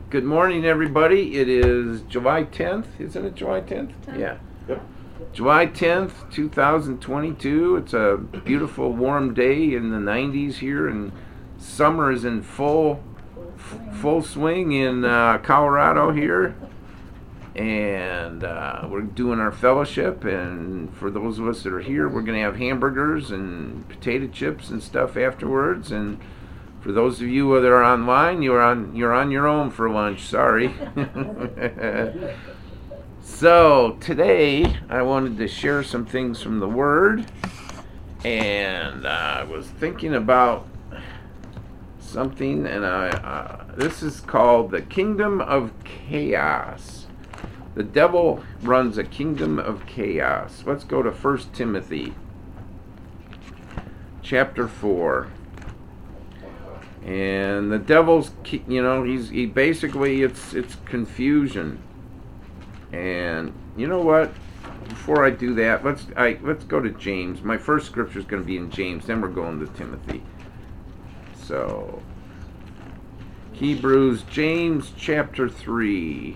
Good morning, everybody. It is July 10th. Isn't it July 10th? Yeah. Yep. July 10th, 2022. It's a beautiful, warm day in the 90s here, and summer is in full swing in Colorado here. And we're doing our fellowship, and for those of us that are here, we're going to have hamburgers and potato chips and stuff afterwards. And for those of you that are online, you're on your own for lunch. Sorry. So today I wanted to share some things from the Word, and I was thinking about something, and this is called the Kingdom of Chaos. The devil runs a kingdom of chaos. Let's go to 1 Timothy chapter 4. And the devil's, he basically, it's confusion. And you know what? Before I do that, let's go to James. My first scripture is going to be in James. Then we're going to Timothy. So, James chapter 3.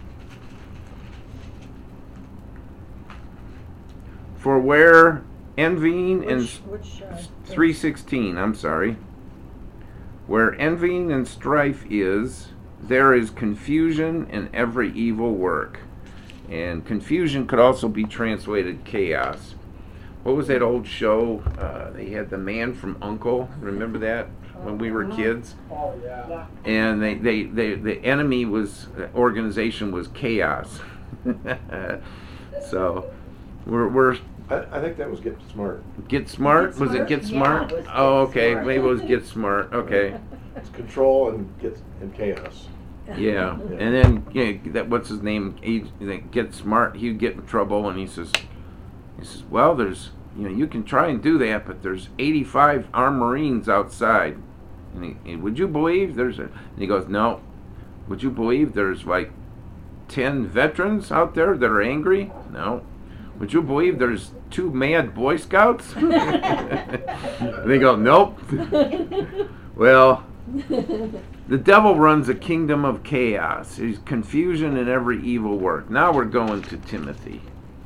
For where envying and 3:16. I'm sorry. Where envying and strife is, there is confusion in every evil work. And confusion could also be translated chaos. What was that old show? They had The Man from U.N.C.L.E. Remember that when we were kids? Oh, yeah. And the enemy organization was chaos. So we're I think that was Get Smart. Get Smart? Was it Get Smart? Yeah, it was Get Oh, okay. Smart. Maybe it was Get Smart. Okay. It's control and chaos. Yeah. And then that what's his name? Get Smart. He'd get in trouble, and he says, well, there's you can try and do that, but there's 85 armed Marines outside. And would you believe and he goes, no. Would you believe there's like 10 veterans out there that are angry? No. Would you believe there's 2 mad Boy Scouts? And they go, nope. Well, the devil runs a kingdom of chaos. There's confusion in every evil work. Now we're going to Timothy.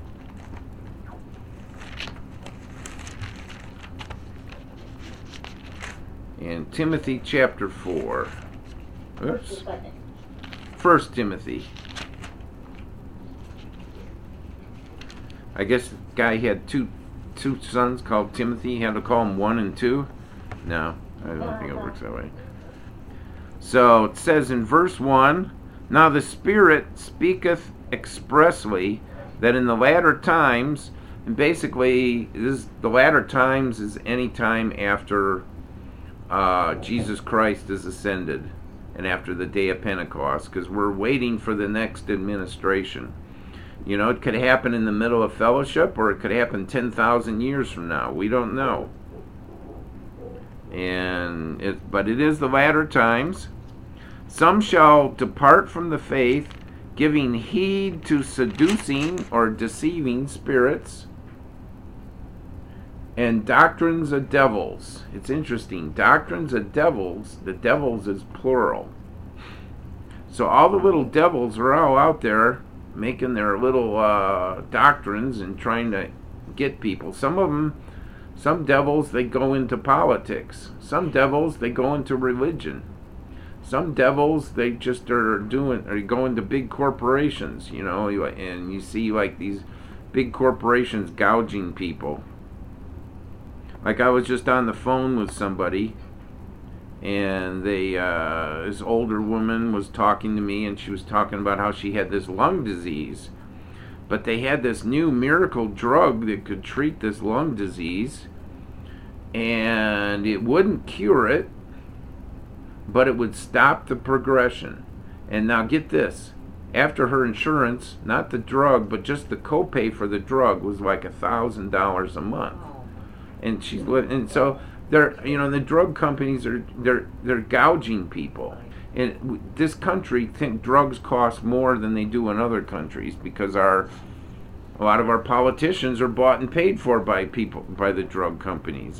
In Timothy chapter 4. Oops. 1 Timothy. I guess the guy had two sons called Timothy. He had to call them 1 and 2. No, I don't think it works that way. So it says in verse 1, now the Spirit speaketh expressly that in the latter times, and basically the latter times is any time after Jesus Christ is ascended and after the day of Pentecost, because we're waiting for the next administration. It could happen in the middle of fellowship, or it could happen 10,000 years from now. We don't know. But it is the latter times. Some shall depart from the faith, giving heed to seducing or deceiving spirits, and doctrines of devils. It's interesting. Doctrines of devils. The devils is plural. So all the little devils are all out there making their little doctrines and trying to get people. Some devils, they go into politics. Some devils, they go into religion. Some devils, they just are going to big corporations, and you see like these big corporations gouging people. Like I was just on the phone with somebody, and this older woman was talking to me, and she was talking about how she had this lung disease, but they had this new miracle drug that could treat this lung disease, and it wouldn't cure it, but it would stop the progression. And now get this, after her insurance, not the drug, but just the copay for the drug was like $1,000 a month, and so the drug companies they're gouging people. And this country think drugs cost more than they do in other countries because a lot of our politicians are bought and paid for by the drug companies.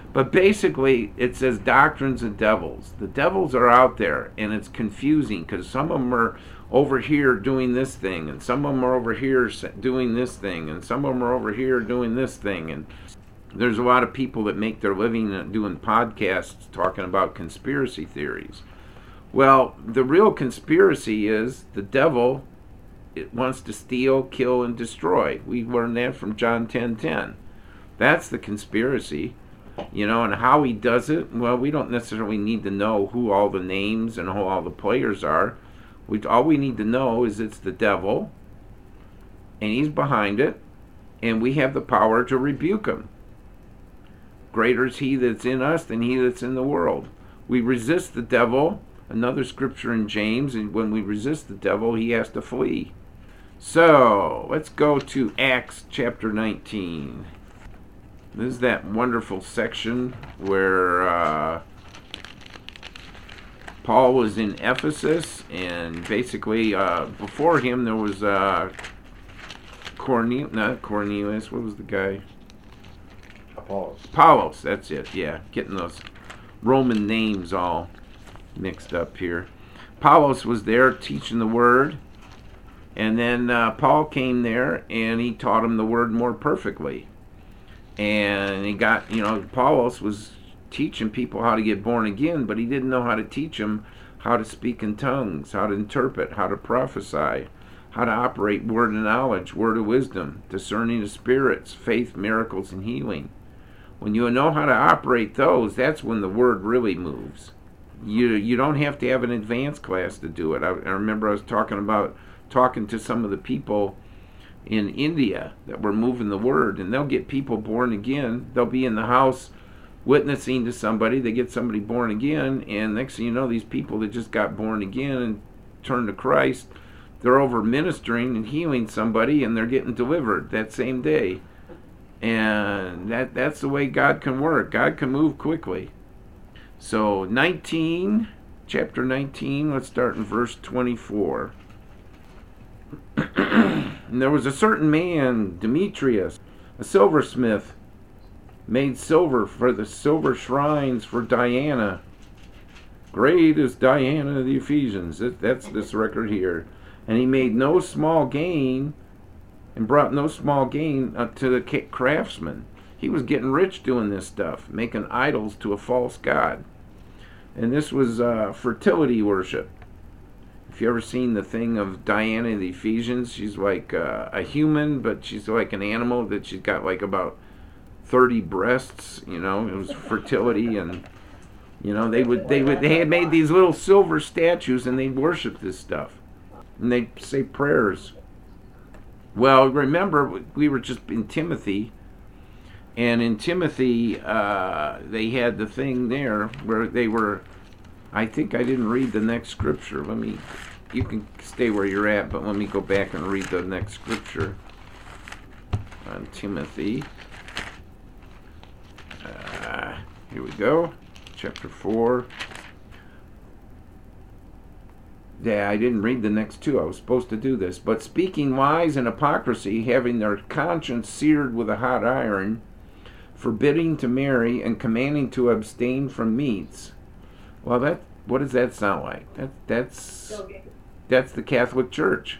But basically, it says doctrines of devils. The devils are out there, and it's confusing because some of them are over here doing this thing, and some of them are over here doing this thing, and some of them are over here doing this thing. And there's a lot of people that make their living doing podcasts talking about conspiracy theories. Well, the real conspiracy is the devil. It wants to steal, kill, and destroy. We learned that from John 10:10. That's the conspiracy. And how he does it, well, we don't necessarily need to know who all the names and who all the players are. All we need to know is it's the devil, and he's behind it, and we have the power to rebuke him. Greater is he that's in us than he that's in the world. We resist the devil, another scripture in James, and when we resist the devil, he has to flee. So, let's go to Acts chapter 19. This is that wonderful section where Paul was in Ephesus, and basically before him there was not Cornelius, what was the guy? Apollos, that's it, yeah. Getting those Roman names all mixed up here. Apollos was there teaching the word, and then Paul came there and he taught him the word more perfectly. And he got, Apollos was teaching people how to get born again, but he didn't know how to teach them how to speak in tongues, how to interpret, how to prophesy, how to operate word of knowledge, word of wisdom, discerning of spirits, faith, miracles, and healing. When you know how to operate those, that's when the word really moves. You don't have to have an advanced class to do it. I remember I was talking to some of the people in India that were moving the word, and they'll get people born again. They'll be in the house witnessing to somebody. They get somebody born again, and next thing you know, these people that just got born again and turned to Christ, they're over ministering and healing somebody, and they're getting delivered that same day. And that's the way God can work. God can move quickly. So chapter 19, let's start in verse 24. And there was a certain man, Demetrius, a silversmith, made silver for the silver shrines for Diana. Great is Diana of the Ephesians. That's this record here. And he made no small gain, and brought no small gain to the craftsman. He was getting rich doing this stuff, making idols to a false god. And this was fertility worship. If you ever seen the thing of Diana of the Ephesians, she's like a human, but she's like an animal that she's got like about 30 breasts. It was fertility, and they had made these little silver statues, and they'd worship this stuff, and they'd say prayers. Well, remember we were just in Timothy, and in Timothy they had the thing there where they were. I think I didn't read the next scripture. You can stay where you're at, but let me go back and read the next scripture on Timothy. Here we go, chapter 4. Yeah, I didn't read the next two. I was supposed to do this. But speaking lies and hypocrisy, having their conscience seared with a hot iron, forbidding to marry, and commanding to abstain from meats. Well, what does that sound like? That's the Catholic Church.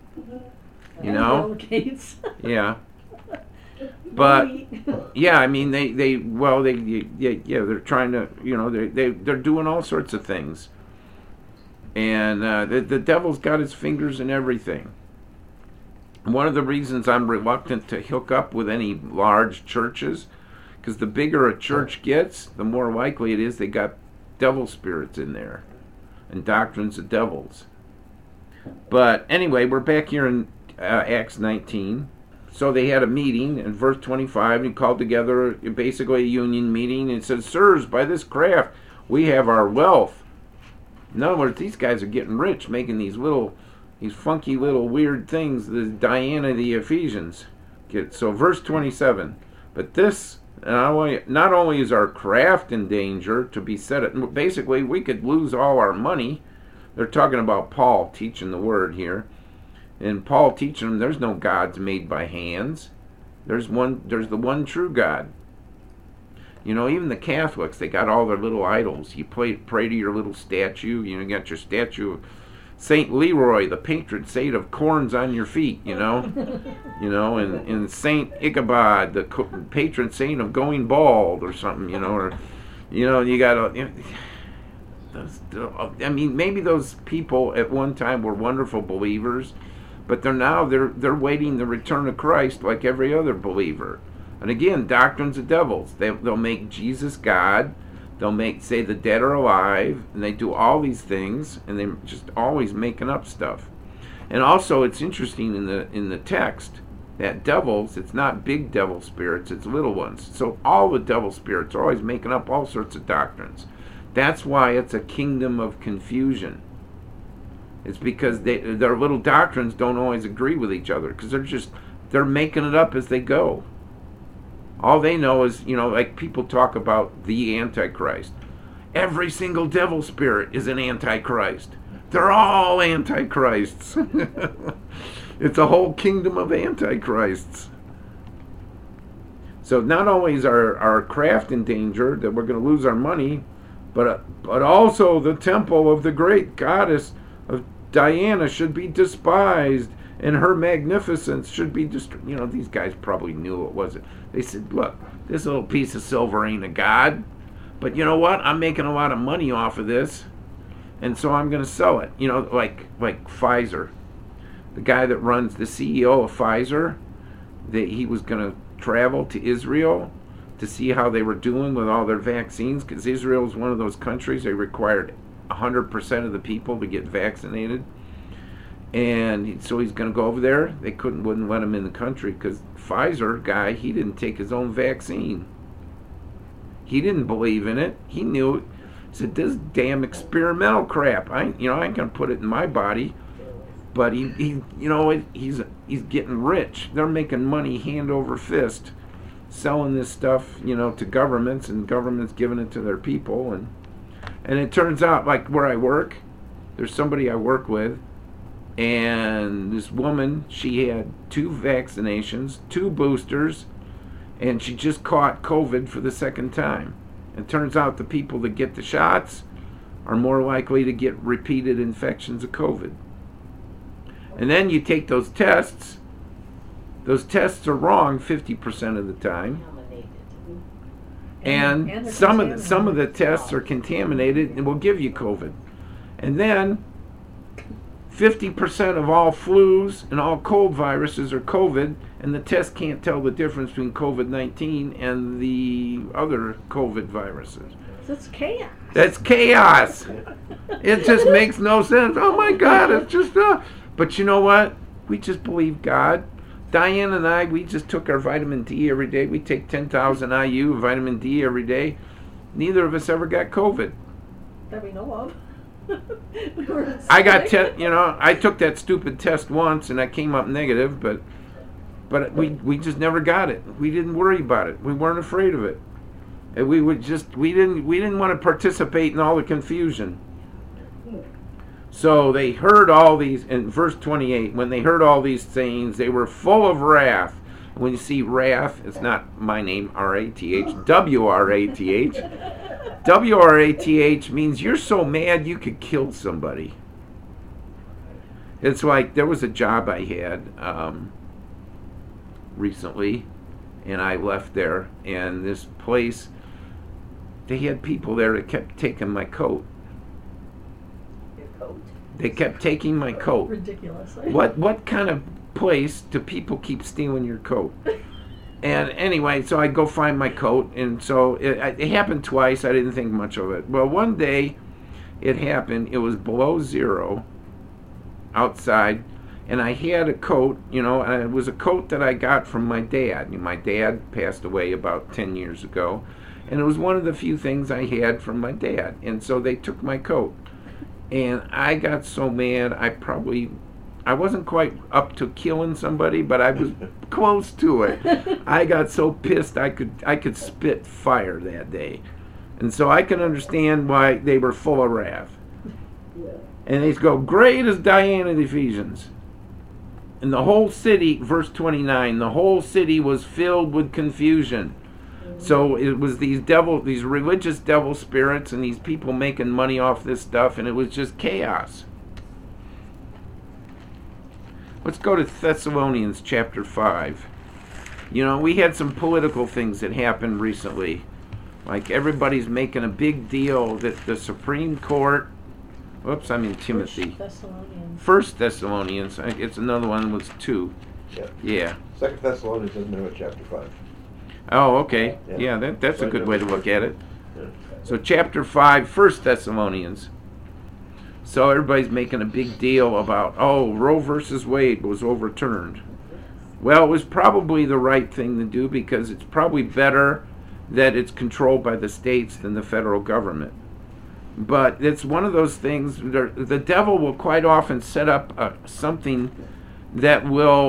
Yeah. But yeah, I mean they're trying to, they're doing all sorts of things. And the devil's got his fingers in everything. One of the reasons I'm reluctant to hook up with any large churches, because the bigger a church gets, the more likely it is they got devil spirits in there and doctrines of devils. But anyway, we're back here in Acts 19. So they had a meeting in verse 25, and he called together basically a union meeting, and said, "Sirs, by this craft we have our wealth." In other words, these guys are getting rich, making these funky little weird things, the Diana of the Ephesians. So verse 27, but this, not only is our craft in danger to be set at, basically we could lose all our money. They're talking about Paul teaching the word here. And Paul teaching them there's no gods made by hands. There's the one true God. You know, even the Catholics, they got all their little idols. You pray to your little statue. You got your statue of Saint Leroy, the patron saint of corns on your feet. And Saint Ichabod, the patron saint of going bald or something. You got maybe those people at one time were wonderful believers, but they're waiting the return of Christ like every other believer. And again, doctrines of devils. They'll make Jesus God. They'll say the dead are alive, and they do all these things, and they're just always making up stuff. And also, it's interesting in the text that devils, it's not big devil spirits, it's little ones. So all the devil spirits are always making up all sorts of doctrines. That's why it's a kingdom of confusion. It's because their little doctrines don't always agree with each other, because they're making it up as they go. All they know is, like people talk about the Antichrist. Every single devil spirit is an Antichrist. They're all Antichrists. It's a whole kingdom of Antichrists. So not only is our craft in danger, that we're going to lose our money, but also the temple of the great goddess of Diana should be despised, and her magnificence should be destroyed. These guys probably knew it wasn't. They said, look, this little piece of silver ain't a god, but you know what? I'm making a lot of money off of this, and so I'm going to sell it. Like Pfizer. The guy that runs, the CEO of Pfizer, he was going to travel to Israel to see how they were doing with all their vaccines, because Israel is one of those countries they required 100% of the people to get vaccinated. And so he's going to go over there. They wouldn't let him in the country because Pfizer guy, he didn't take his own vaccine. He didn't believe in it. He knew it. He said, this damn experimental crap. I ain't going to put it in my body. But he's getting rich. They're making money hand over fist, selling this stuff, to governments, and governments giving it to their people. And it turns out, like where I work, there's somebody I work with. And this woman, she had 2 vaccinations, 2 boosters, and she just caught COVID for the second time. It turns out the people that get the shots are more likely to get repeated infections of COVID. And then you take those tests are wrong 50% of the time. And some of the tests are contaminated and will give you COVID. And then 50% of all flus and all cold viruses are COVID, and the test can't tell the difference between COVID-19 and the other COVID viruses. That's chaos. That's chaos. It just makes no sense. Oh my God, it's just... But you know what? We just believe God. Diane and I, we just took our vitamin D every day. We take 10,000 IU of vitamin D every day. Neither of us ever got COVID. That we know of. I got I took that stupid test once and I came up negative, but we just never got it. We didn't worry about it. We weren't afraid of it. And we didn't want to participate in all the confusion. So they heard all these, in verse 28, when they heard all these things, they were full of wrath. When you see wrath, it's not my name, R-A-T-H, W-R-A-T-H. W-R-A-T-H means you're so mad you could kill somebody. It's like, there was a job I had recently, and I left there, and this place, they had people there that kept taking my coat. Your coat? They kept taking my coat. Ridiculously. What kind of place do people keep stealing your coat? And anyway, so I go find my coat, and so it happened twice. I didn't think much of it. Well, one day it happened. It was below zero outside, and I had a coat, and it was a coat that I got from my dad. My dad passed away about 10 years ago, and it was one of the few things I had from my dad. And so they took my coat, and I got so mad, I wasn't quite up to killing somebody, but I was close to it. I got so pissed I could spit fire that day. And so I can understand why they were full of wrath. Yeah. And they go, great is Diana of the Ephesians. And the whole city, verse 29, the whole city was filled with confusion. So it was these religious devil spirits, and these people making money off this stuff, and it was just chaos. Let's go to Thessalonians chapter 5. You know, we had some political things that happened recently. Like everybody's making a big deal that the Supreme Court, whoops, I'm in Timothy. First Thessalonians, it's another one, was 2. Yeah. Second Thessalonians doesn't know it, chapter 5. Oh, okay. Yeah, that's a good way to look at it. So chapter 5, First Thessalonians. So everybody's making a big deal about, Roe versus Wade was overturned. Well, it was probably the right thing to do because it's probably better that it's controlled by the states than the federal government. But it's one of those things, the devil will quite often set up something that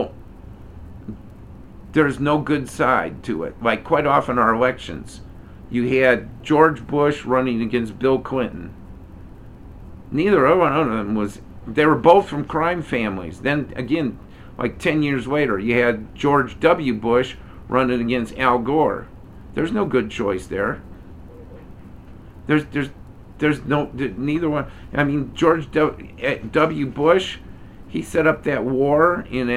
there's no good side to it. Like quite often our elections, you had George Bush running against Bill Clinton. Neither one of them they were both from crime families. Then again, like 10 years later, you had George W. Bush running against Al Gore. There's no good choice there. There's neither one. I mean, George W. Bush, he set up that war in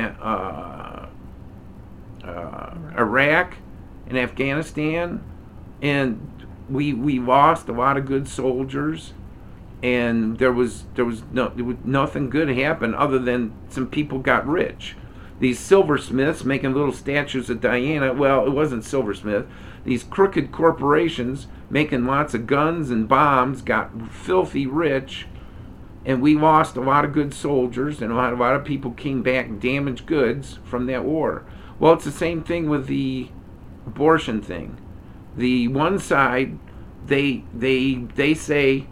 Iraq and Afghanistan, and we lost a lot of good soldiers. And there was nothing good happened other than some people got rich. These silversmiths making little statues of Diana. Well, it wasn't silversmith. These crooked corporations making lots of guns and bombs got filthy rich, and we lost a lot of good soldiers, and a lot of people came back damaged goods from that war. Well, it's the same thing with the abortion thing. The one side, they say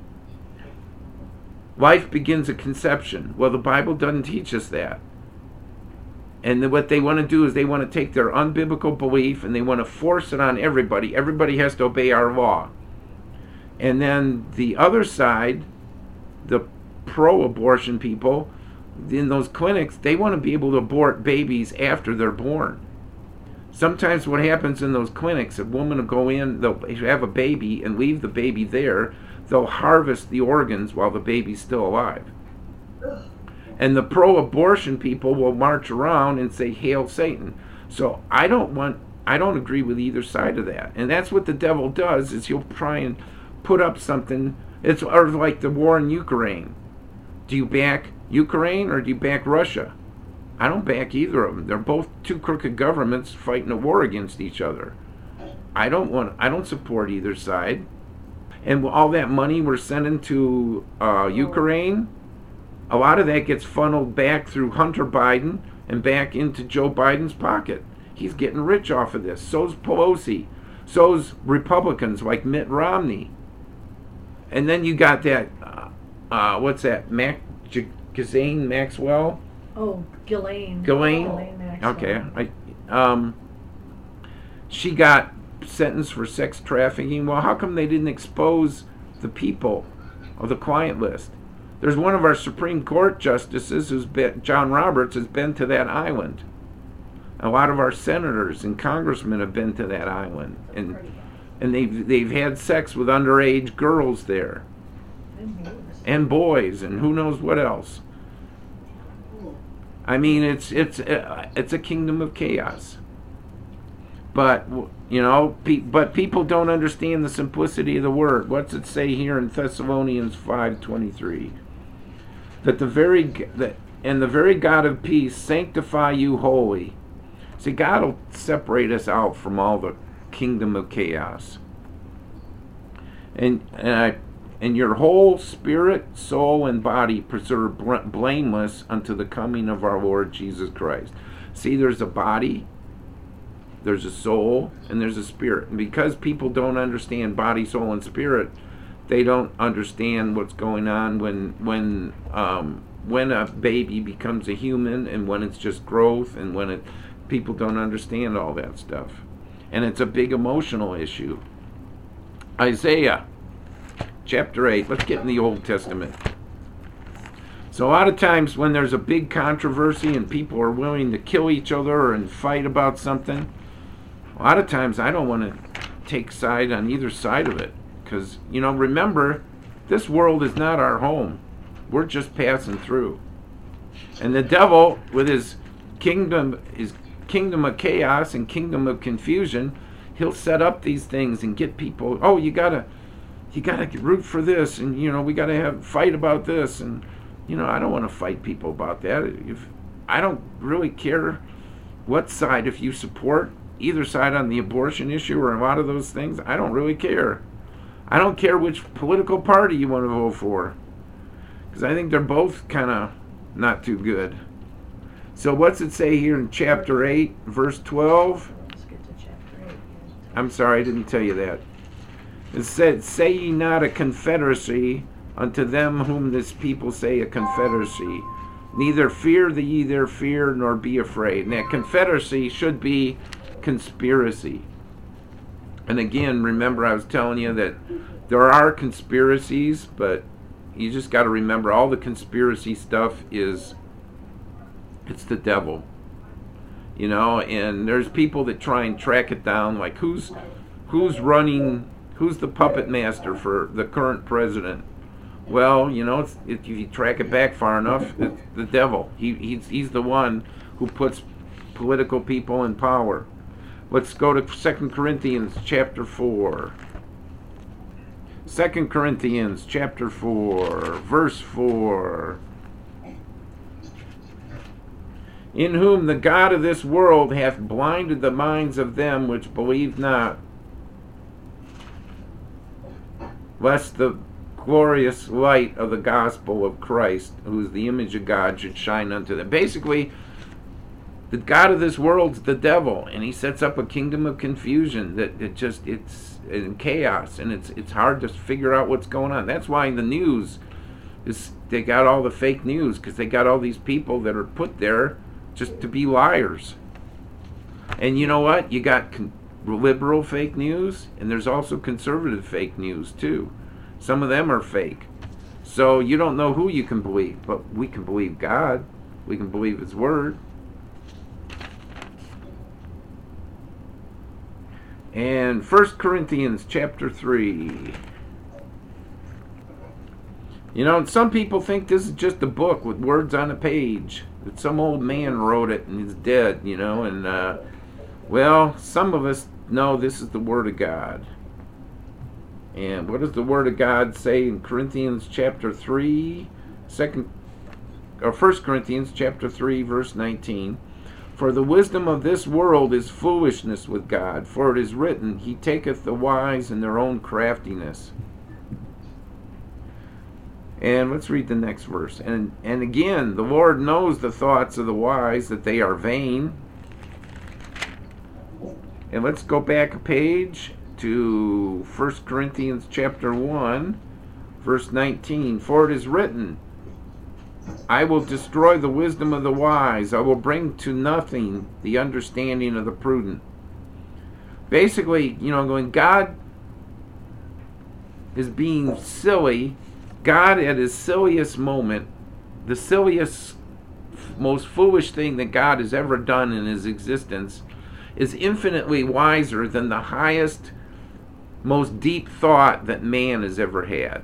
life begins at conception. Well, the Bible doesn't teach us that. And what they want to do is they want to take their unbiblical belief and they want to force it on everybody. Everybody has to obey our law. And then the other side, the pro-abortion people, in those clinics, they want to be able to abort babies after they're born. Sometimes what happens in those clinics, a woman will go in, they'll have a baby and leave the baby there. They'll harvest the organs while the baby's still alive. And the pro-abortion people will march around and say, "Hail Satan." So I don't agree with either side of that. And that's what the devil does, is he'll try and put up something. It's like the war in Ukraine. Do you back Ukraine or do you back Russia? I don't back either of them. They're both two crooked governments fighting a war against each other. I don't support either side. And all that money we're sending to Ukraine, a lot of that gets funneled back through Hunter Biden and back into Joe Biden's pocket. He's getting rich off of this. So's Pelosi. So's Republicans like Mitt Romney. And then you got that, what's that, Ghislaine Maxwell? Oh, Ghislaine. Ghislaine Maxwell. Okay. She got sentenced for sex trafficking. Well, how come they didn't expose the people of the client list? There's one of our Supreme Court justices, John Roberts, has been to that island. A lot of our senators and congressmen have been to that island, and they've had sex with underage girls there, and boys, and who knows what else. I mean, it's a kingdom of chaos. But but people don't understand the simplicity of the word. What's it say here in Thessalonians 5:23? That the very God of peace sanctify you wholly. See, God will separate us out from all the kingdom of chaos. And your whole spirit, soul, and body preserve blameless unto the coming of our Lord Jesus Christ. See, there's a body, there's a soul, and there's a spirit. And because people don't understand body, soul, and spirit, they don't understand what's going on when a baby becomes a human, and when it's just growth, and when people don't understand all that stuff. And it's a big emotional issue. Isaiah chapter 8. Let's get in the Old Testament. So a lot of times when there's a big controversy and people are willing to kill each other and fight about something, a lot of times I don't want to take side on either side of it. Because, remember, this world is not our home. We're just passing through. And the devil, with his kingdom of chaos and kingdom of confusion, he'll set up these things and get people, oh, you gotta root for this, and we gotta fight about this, and I don't want to fight people about that. I don't really care what side, if you support either side on the abortion issue or a lot of those things, I don't really care. I don't care which political party you want to vote for, because I think they're both kind of not too good. So what's it say here in chapter 8, verse 12? Let's get to chapter 8. I'm sorry, I didn't tell you that. It said, say ye not a confederacy unto them whom this people say a confederacy. Neither fear ye their fear, nor be afraid. And that confederacy should be conspiracy. And again, remember I was telling you that there are conspiracies, but you just got to remember all the conspiracy stuff it's the devil. And there's people that try and track it down, like who's the puppet master for the current president. Well, if you track it back far enough, it's the devil. He's the one who puts political people in power. Let's go to 2 Corinthians chapter 4. 2 Corinthians chapter 4, verse 4. In whom the God of this world hath blinded the minds of them which believe not, lest the glorious light of the gospel of Christ, who is the image of God, should shine unto them. Basically, the God of this world's the devil, and he sets up a kingdom of confusion that it's in chaos, and it's hard to figure out what's going on. That's why the news they got all the fake news, because they got all these people that are put there just to be liars. And you know what? You got liberal fake news, and there's also conservative fake news too. Some of them are fake. So you don't know who you can believe, but we can believe God. We can believe His Word. And 1 Corinthians chapter 3. Some people think this is just a book with words on a page, that some old man wrote it and he's dead, and well, some of us know this is the Word of God. And what does the Word of God say in Corinthians chapter 3, 1 Corinthians chapter 3, verse 19? For the wisdom of this world is foolishness with God, for it is written, He taketh the wise in their own craftiness. And let's read the next verse. And again, the Lord knows the thoughts of the wise, that they are vain. And let's go back a page to 1 Corinthians chapter 1, verse 19. For it is written, I will destroy the wisdom of the wise. I will bring to nothing the understanding of the prudent. Basically, when God is being silly, God at his silliest moment, the silliest, most foolish thing that God has ever done in his existence, is infinitely wiser than the highest, most deep thought that man has ever had.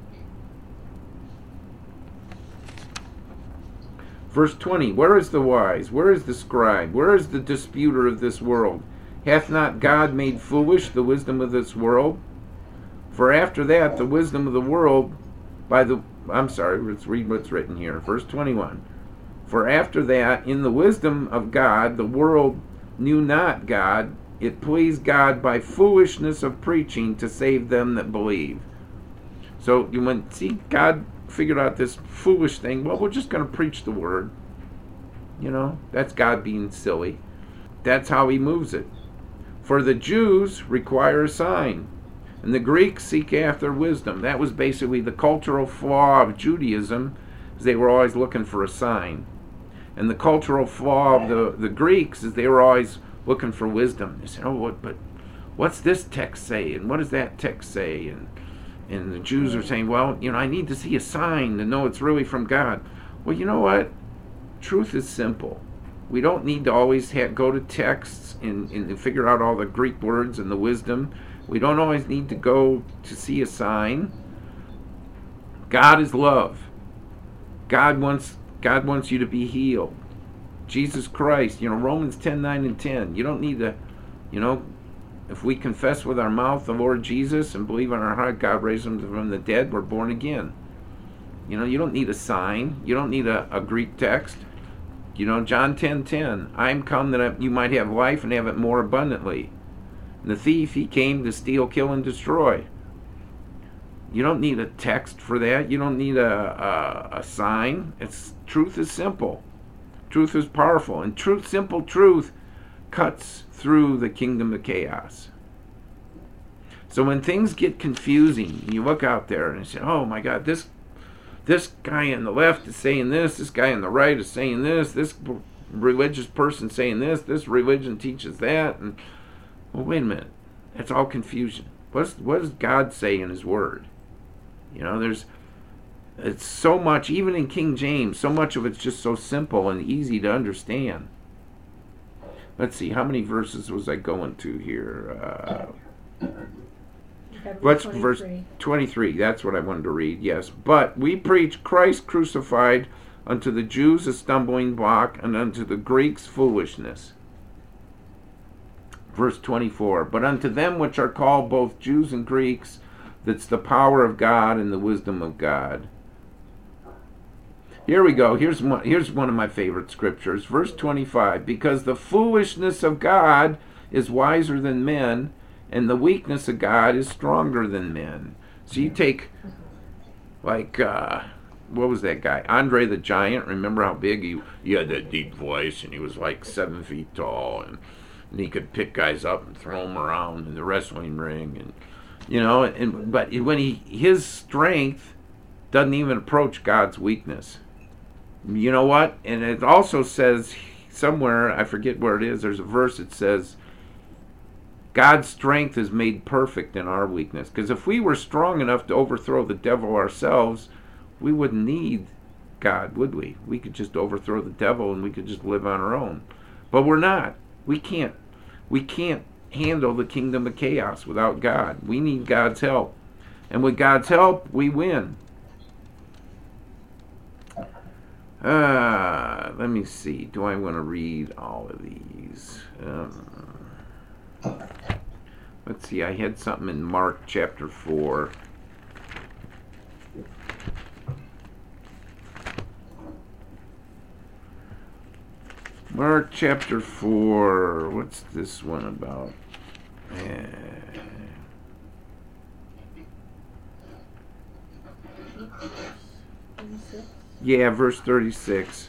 Verse 20, where is the wise? Where is the scribe? Where is the disputer of this world? Hath not God made foolish the wisdom of this world? For after that, the wisdom of the world let's read what's written here. Verse 21. For after that, in the wisdom of God, the world knew not God. It pleased God by foolishness of preaching to save them that believe. So God figured out this foolish thing. Well, we're just going to preach the word. That's God being silly. That's how he moves it. For the Jews require a sign, and the Greeks seek after wisdom. That was basically the cultural flaw of Judaism, is they were always looking for a sign. And the cultural flaw of the Greeks is they were always looking for wisdom. They said, but what's this text say? And what does that text say? And the Jews are saying, well, I need to see a sign to know it's really from God. Well, you know what? Truth is simple. We don't need to always go to texts and figure out all the Greek words and the wisdom. We don't always need to go to see a sign. God is love. God wants you to be healed. Jesus Christ, Romans 10:9 and 10. You don't need to, if we confess with our mouth the Lord Jesus and believe in our heart God raised him from the dead, we're born again. You don't need a sign. You don't need a Greek text. John 10:10. I am come that you might have life and have it more abundantly. And the thief, he came to steal, kill, and destroy. You don't need a text for that. You don't need a sign. Truth is simple. Truth is powerful. And simple truth cuts through the kingdom of chaos. So when things get confusing, you look out there and you say, oh my God, this guy on the left is saying this guy on the right is saying this religious person saying this religion teaches that. And well, wait a minute. That's all confusion. What does God say in his word? It's so much, even in King James, so much of it's just so simple and easy to understand. Let's see, how many verses was I going to here? Verse 23, that's what I wanted to read, yes. But we preach Christ crucified, unto the Jews a stumbling block, and unto the Greeks foolishness. Verse 24, but unto them which are called both Jews and Greeks, that's the power of God and the wisdom of God. Here we go. Here's one of my favorite scriptures. Verse 25. Because the foolishness of God is wiser than men, and the weakness of God is stronger than men. So you take, like, what was that guy? Andre the Giant. Remember how big he had that deep voice, and he was like 7 feet tall, and he could pick guys up and throw them around in the wrestling ring, and but when his strength doesn't even approach God's weakness. You know what? And it also says somewhere, I forget where it is, there's a verse that says, God's strength is made perfect in our weakness. Because if we were strong enough to overthrow the devil ourselves, we wouldn't need God, would we? We could just overthrow the devil and we could just live on our own. But we're not. We can't handle the kingdom of chaos without God. We need God's help. And with God's help, we win. Let me see. Do I want to read all of these? Let's see. I had something in Mark chapter 4. Mark chapter 4. What's this one about? Yeah, verse 36.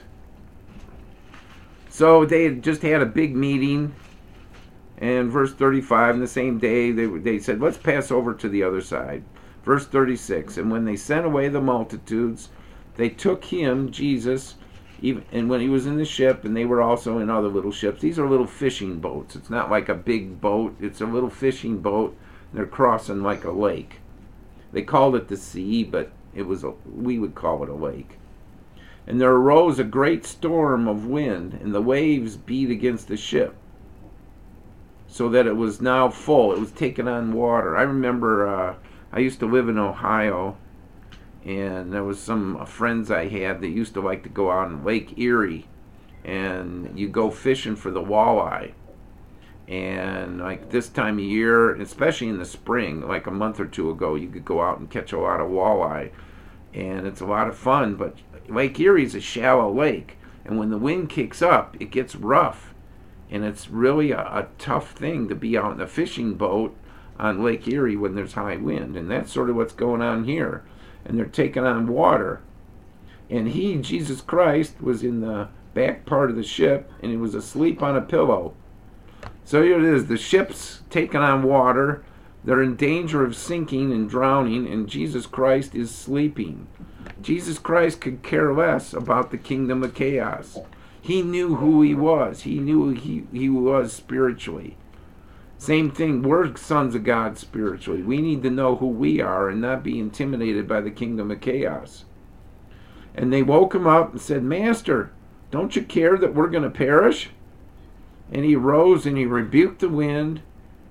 So they had just had a big meeting, and verse 35, in the same day, they said, let's pass over to the other side. Verse 36, and when they sent away the multitudes, they took him, Jesus, and when he was in the ship, and they were also in other little ships. These are little fishing boats. It's not like a big boat. It's a little fishing boat. They're crossing like a lake. They called it the sea, but we would call it a lake. And there arose a great storm of wind, and the waves beat against the ship, so that it was now full. It was taking on water. I remember I used to live in Ohio, and there was some friends I had that used to like to go out in Lake Erie, and you go fishing for the walleye. And like this time of year, especially in the spring, like a month or two ago, you could go out and catch a lot of walleye, and it's a lot of fun. But Lake Erie is a shallow lake, and when the wind kicks up, it gets rough, and it's really a tough thing to be out in a fishing boat on Lake Erie when there's high wind. And that's sort of what's going on here. And they're taking on water, and he, Jesus Christ, was in the back part of the ship, and he was asleep on a pillow. So here it is, the ship's taking on water, they're in danger of sinking and drowning, and Jesus Christ is sleeping. Jesus Christ could care less about the kingdom of chaos. He knew who he was. He knew who he was spiritually. Same thing, we're sons of God spiritually. We need to know who we are and not be intimidated by the kingdom of chaos. And they woke him up and said, Master, don't you care that we're going to perish? And he rose and he rebuked the wind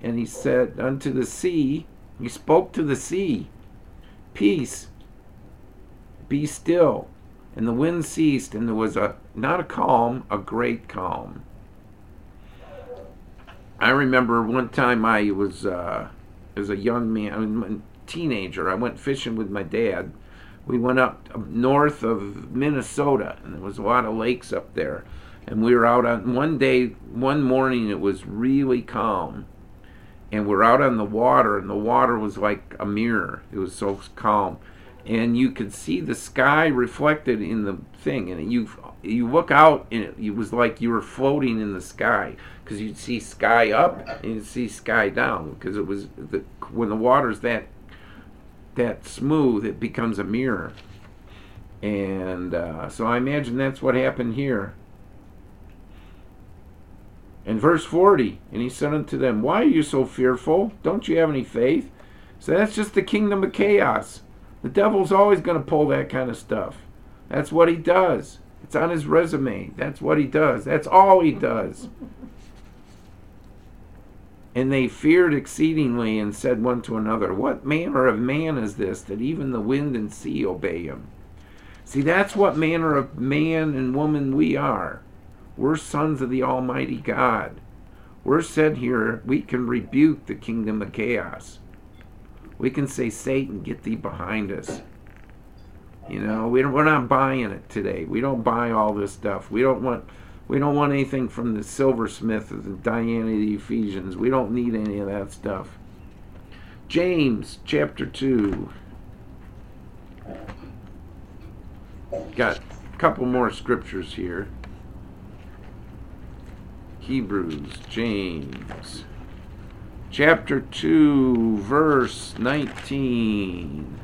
and he said unto the sea, he spoke to the sea, peace, be still. And the wind ceased, and there was not a calm, a great calm. I remember one time I was, as a young man, I was a teenager, I went fishing with my dad. We went up north of Minnesota, and there was a lot of lakes up there. And we were out on, one morning it was really calm. And we're out on the water, and the water was like a mirror. It was so calm. And you could see the sky reflected in the thing. And you look out, and it was like you were floating in the sky. Because you'd see sky up, and you'd see sky down. Because it was, when the water's that smooth, it becomes a mirror. And so I imagine that's what happened here. In verse 40, and he said unto them, why are you so fearful? Don't you have any faith? So that's just the kingdom of chaos. The devil's always going to pull that kind of stuff. That's what he does. It's on his resume. That's what he does. That's all he does. And they feared exceedingly and said one to another, what manner of man is this, that even the wind and sea obey him? See, that's what manner of man and woman we are. We're sons of the Almighty God. We're said here, we can rebuke the kingdom of chaos. We can say, Satan, get thee behind us. You know, we're not buying it today. We don't buy all this stuff. We don't want anything from the silversmith or the Diana of the Ephesians. We don't need any of that stuff. James chapter 2. Got a couple more scriptures here. Hebrews, James, chapter 2, verse 19.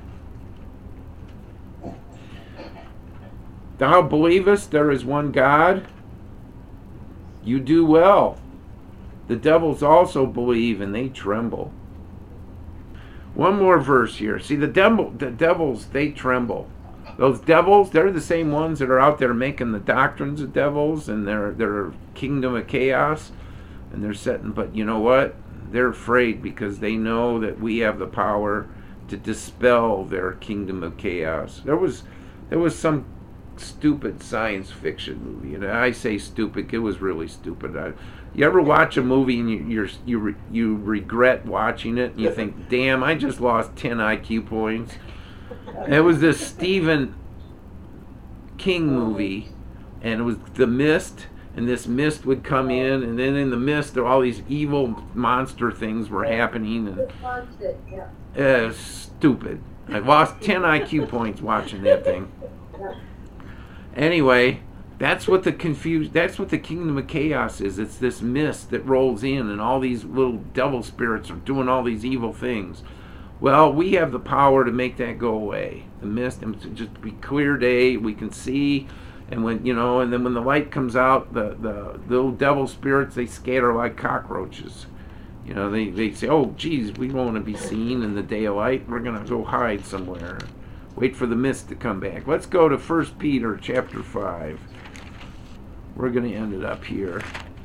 Thou believest there is one God? You do well. The devils also believe, and they tremble. One more verse here. See, the devils, they tremble. Those devils, they're the same ones that are out there making the doctrines of devils and their kingdom of chaos. And they're setting, but you know what? They're afraid because they know that we have the power to dispel their kingdom of chaos. There was some stupid science fiction movie, and I say stupid, it was really stupid. You ever watch a movie and you regret watching it and you think, damn, I just lost 10 IQ points? It was this Stephen King movie, and it was The Mist, and this mist would come in, and then in the mist all these evil monster things were happening, and stupid. I lost 10 IQ points watching that thing. Anyway, that's what the kingdom of chaos is. It's this mist that rolls in, and all these little devil spirits are doing all these evil things. Well, we have the power to make that go away. The mist, and to just be clear day, we can see, and when and then when the light comes out, the little devil spirits, they scatter like cockroaches. They say, oh, geez, we don't want to be seen in the day of light. We're going to go hide somewhere. Wait for the mist to come back. Let's go to 1 Peter chapter 5. We're going to end it up here.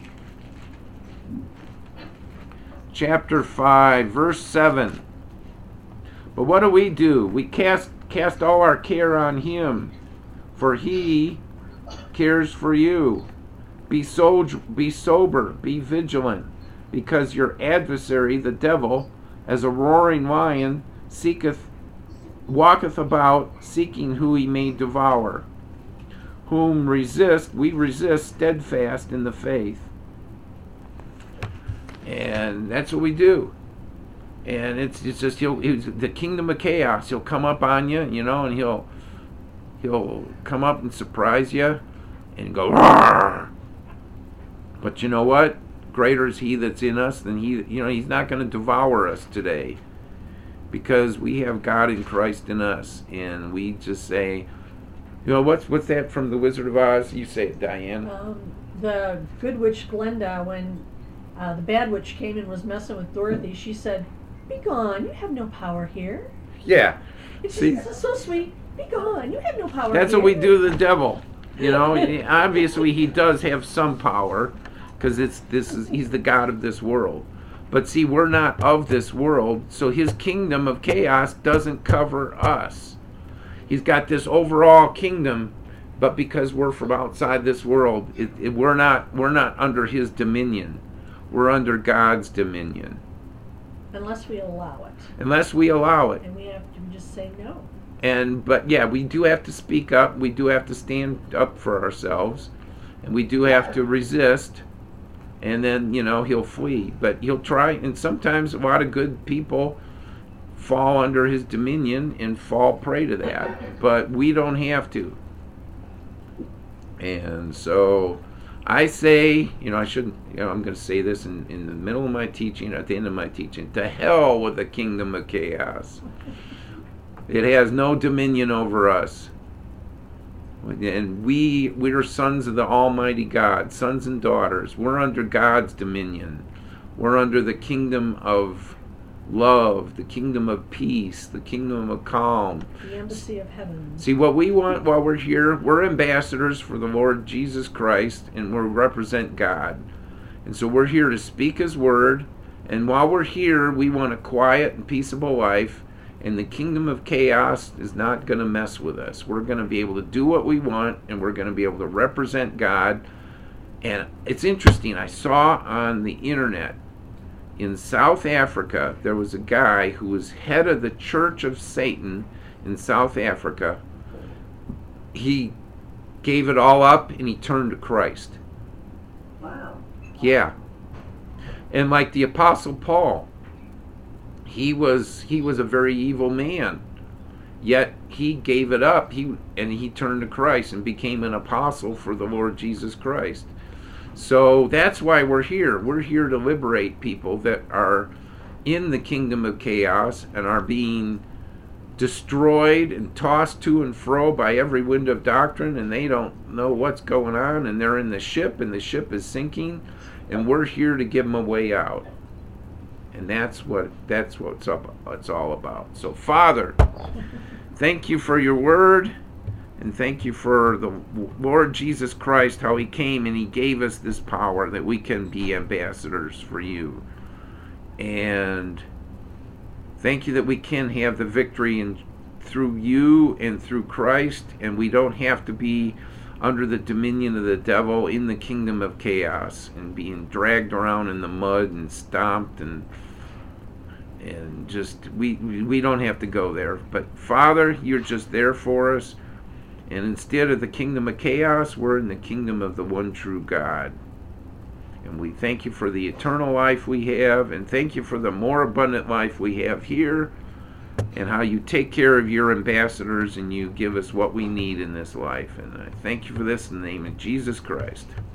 Chapter 5, verse 7. But what do? We cast all our care on him, for he cares for you. Be sober, be vigilant, because your adversary, the devil, as a roaring lion, walketh about, seeking who he may devour. Whom we resist steadfast in the faith. And that's what we do. And it's just the kingdom of chaos. He'll come up on you, and he'll come up and surprise you, and go, roar. But you know what? Greater is he that's in us than he. He's not going to devour us today, because we have God in Christ in us, and we just say, what's that from the Wizard of Oz? You say it, Diane. The good witch Glenda, when the bad witch came and was messing with Dorothy, she said, "Be gone! You have no power here." Yeah. It's See, so sweet. Be gone! You have no power. That's here. what we do to the devil. Obviously he does have some power, because he's the god of this world. But see, we're not of this world, so his kingdom of chaos doesn't cover us. He's got this overall kingdom, but because we're from outside this world, we're not under his dominion. We're under God's dominion. Unless we allow it. Unless we allow it. And we have to just say no. But yeah, we do have to speak up. We do have to stand up for ourselves. And we do have to resist. And then, he'll flee. But he'll try. And sometimes a lot of good people fall under his dominion and fall prey to that. But we don't have to. And so I say, I shouldn't, I'm going to say this in the middle of my teaching, at the end of my teaching, to hell with the kingdom of chaos. It has no dominion over us. And we're sons of the Almighty God, sons and daughters. We're under God's dominion. We're under the kingdom of love, the kingdom of peace, the kingdom of calm. The embassy of heaven. See, what we want while we're here, we're ambassadors for the Lord Jesus Christ, and we represent God. And so we're here to speak his word, and while we're here, we want a quiet and peaceable life, and the kingdom of chaos is not going to mess with us. We're going to be able to do what we want, and we're going to be able to represent God. And it's interesting, I saw on the internet, in South Africa, there was a guy who was head of the Church of Satan in South Africa. He gave it all up and he turned to Christ. Wow. Yeah. And like the Apostle Paul, he was a very evil man. Yet he gave it up. He turned to Christ and became an apostle for the Lord Jesus Christ. So that's why we're here. We're here to liberate people that are in the kingdom of chaos and are being destroyed and tossed to and fro by every wind of doctrine, and they don't know what's going on, and they're in the ship, and the ship is sinking, and we're here to give them a way out. And that's what it's all about. So, Father, thank you for your word. And thank you for the Lord Jesus Christ, how he came and he gave us this power that we can be ambassadors for you. And thank you that we can have the victory through you and through Christ, and we don't have to be under the dominion of the devil in the kingdom of chaos and being dragged around in the mud and stomped and just we don't have to go there. But Father, you're just there for us. And instead of the kingdom of chaos, we're in the kingdom of the one true God. And we thank you for the eternal life we have, and thank you for the more abundant life we have here, and how you take care of your ambassadors and you give us what we need in this life. And I thank you for this in the name of Jesus Christ.